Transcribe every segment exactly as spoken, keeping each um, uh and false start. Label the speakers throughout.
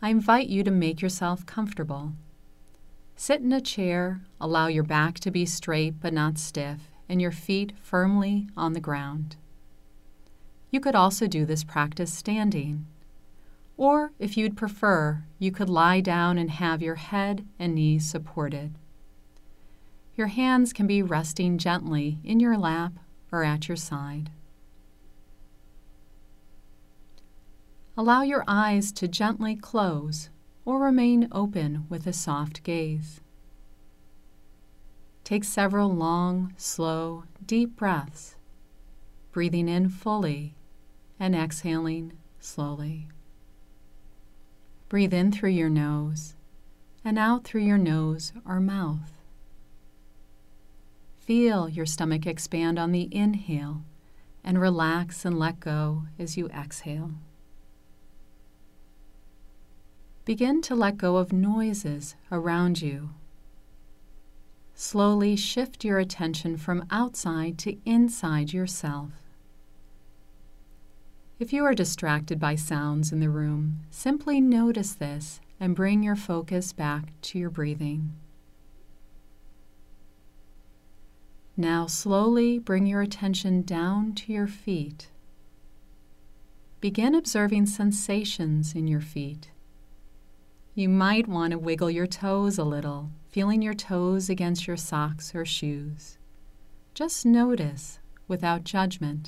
Speaker 1: I invite you to make yourself comfortable. Sit in a chair, allow your back to be straight but not stiff, and your feet firmly on the ground. You could also do this practice standing. Or, if you'd prefer, you could lie down and have your head and knees supported. Your hands can be resting gently in your lap or at your side. Allow your eyes to gently close or remain open with a soft gaze. Take several long, slow, deep breaths, breathing in fully and exhaling slowly. Breathe in through your nose and out through your nose or mouth. Feel your stomach expand on the inhale and relax and let go as you exhale. Begin to let go of noises around you. Slowly shift your attention from outside to inside yourself. If you are distracted by sounds in the room, simply notice this and bring your focus back to your breathing. Now slowly bring your attention down to your feet. Begin observing sensations in your feet. You might want to wiggle your toes a little, feeling your toes against your socks or shoes. Just notice without judgment.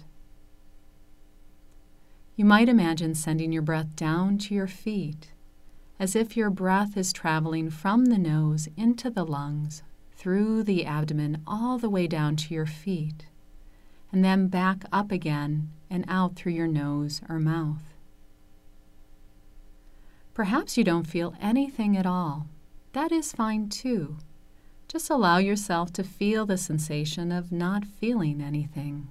Speaker 1: You might imagine sending your breath down to your feet, as if your breath is traveling from the nose into the lungs, through the abdomen all the way down to your feet, and then back up again and out through your nose or mouth. Perhaps you don't feel anything at all. That is fine too. Just allow yourself to feel the sensation of not feeling anything.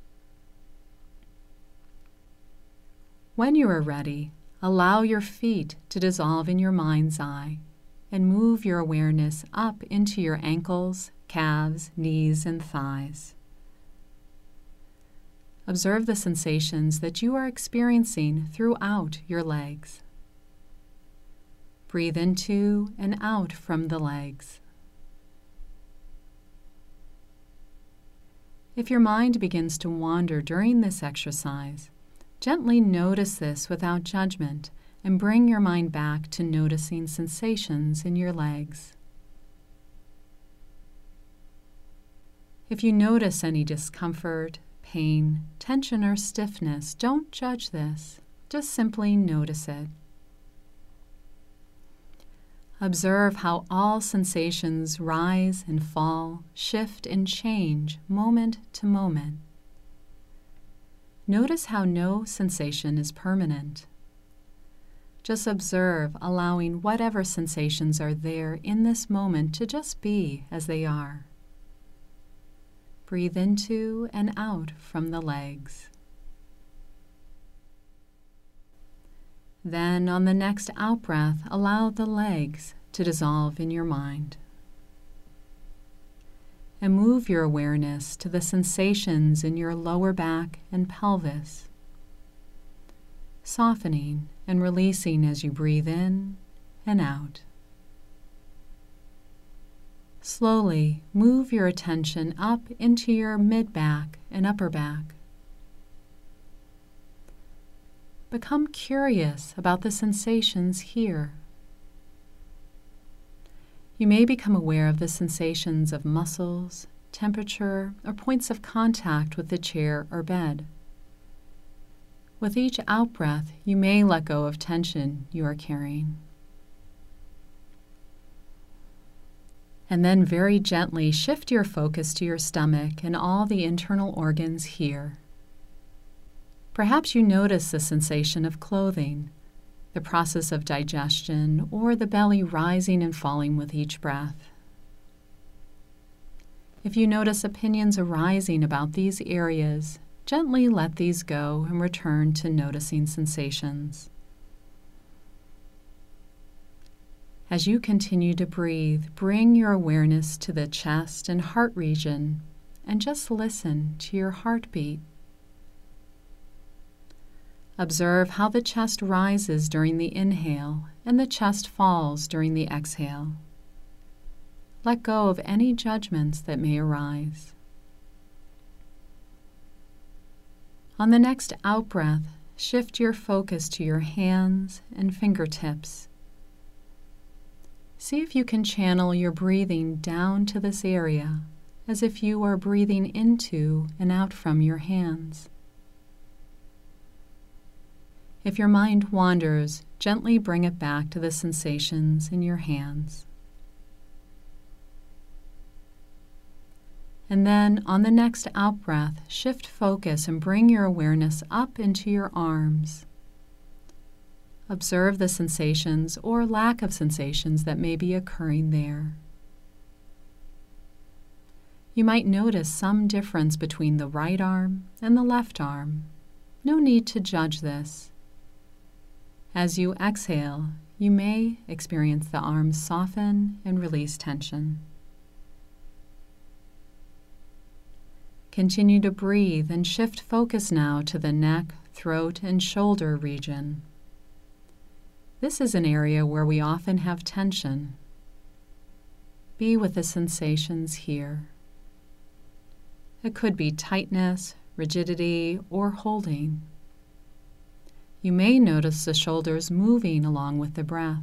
Speaker 1: When you are ready, allow your feet to dissolve in your mind's eye and move your awareness up into your ankles, calves, knees, and thighs. Observe the sensations that you are experiencing throughout your legs. Breathe into and out from the legs. If your mind begins to wander during this exercise, gently notice this without judgment and bring your mind back to noticing sensations in your legs. If you notice any discomfort, pain, tension, or stiffness, don't judge this. Just simply notice it. Observe how all sensations rise and fall, shift and change moment to moment. Notice how no sensation is permanent. Just observe, allowing whatever sensations are there in this moment to just be as they are. Breathe into and out from the legs. Then, on the next out-breath, allow the legs to dissolve in your mind. And move your awareness to the sensations in your lower back and pelvis, softening and releasing as you breathe in and out. Slowly move your attention up into your mid-back and upper back. Become curious about the sensations here. You may become aware of the sensations of muscles, temperature, or points of contact with the chair or bed. With each out-breath, you may let go of tension you are carrying. And then very gently shift your focus to your stomach and all the internal organs here. Perhaps you notice the sensation of clothing, the process of digestion, or the belly rising and falling with each breath. If you notice opinions arising about these areas, gently let these go and return to noticing sensations. As you continue to breathe, bring your awareness to the chest and heart region and just listen to your heartbeat. Observe how the chest rises during the inhale and the chest falls during the exhale. Let go of any judgments that may arise. On the next out-breath, shift your focus to your hands and fingertips. See if you can channel your breathing down to this area as if you are breathing into and out from your hands. If your mind wanders, gently bring it back to the sensations in your hands. And then, on the next out-breath, shift focus and bring your awareness up into your arms. Observe the sensations or lack of sensations that may be occurring there. You might notice some difference between the right arm and the left arm. No need to judge this. As you exhale, you may experience the arms soften and release tension. Continue to breathe and shift focus now to the neck, throat, and shoulder region. This is an area where we often have tension. Be with the sensations here. It could be tightness, rigidity, or holding. You may notice the shoulders moving along with the breath.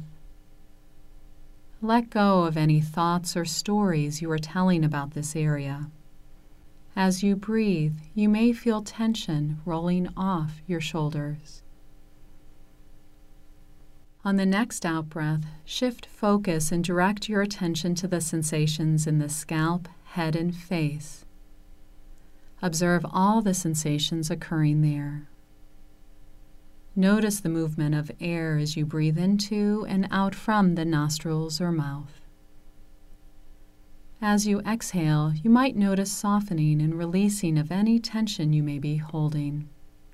Speaker 1: Let go of any thoughts or stories you are telling about this area. As you breathe, you may feel tension rolling off your shoulders. On the next out-breath, shift focus and direct your attention to the sensations in the scalp, head, and face. Observe all the sensations occurring there. Notice the movement of air as you breathe into and out from the nostrils or mouth. As you exhale, you might notice softening and releasing of any tension you may be holding.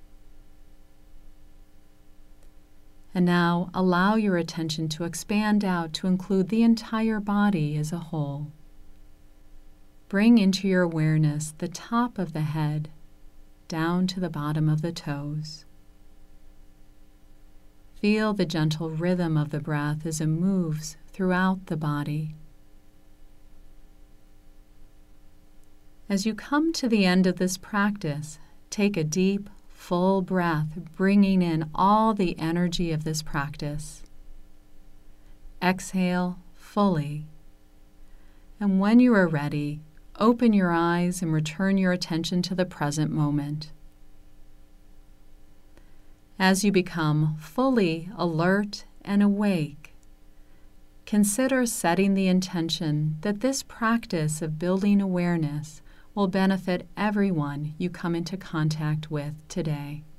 Speaker 1: And now allow your attention to expand out to include the entire body as a whole. Bring into your awareness the top of the head down to the bottom of the toes. Feel the gentle rhythm of the breath as it moves throughout the body. As you come to the end of this practice, take a deep, full breath, bringing in all the energy of this practice. Exhale fully. And when you are ready, open your eyes and return your attention to the present moment. As you become fully alert and awake, consider setting the intention that this practice of building awareness will benefit everyone you come into contact with today.